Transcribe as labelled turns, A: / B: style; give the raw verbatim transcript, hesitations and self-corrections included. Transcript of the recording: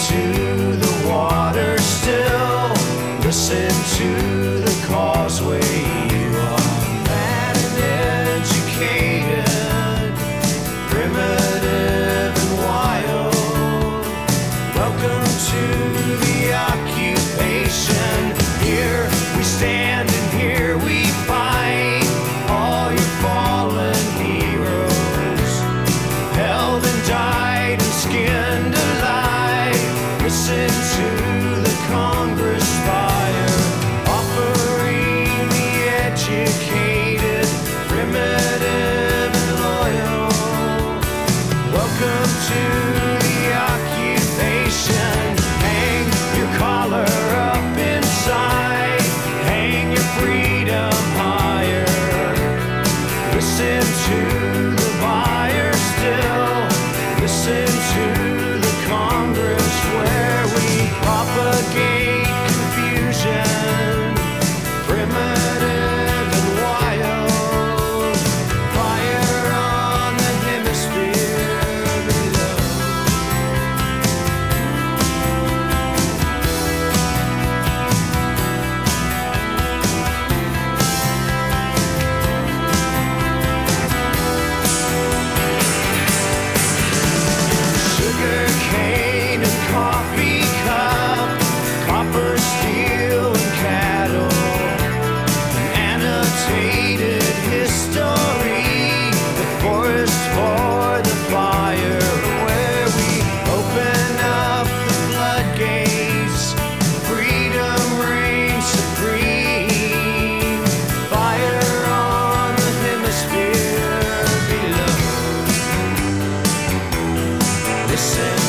A: to the water still. Listen to the causeway. You are mad and educated, primitive and wild. Welcome to the occupation. Here we stand and here we fight. All your fallen heroes, held and died and skinned alive. Listen to the Congress fire, offering the educated, primitive and loyal. Welcome to the occupation. Hang your collar up inside, hang your freedom higher. Listen to the buyer still, listen to the Congress where we propagate confusion, primitive and wild. Fire on the hemisphere below. Sugar cane and coffee cup, copper, steel and cattle, an annotated history, the forest for the fire, where we open up the floodgates, freedom reigns supreme. Fire on the hemisphere below. Listen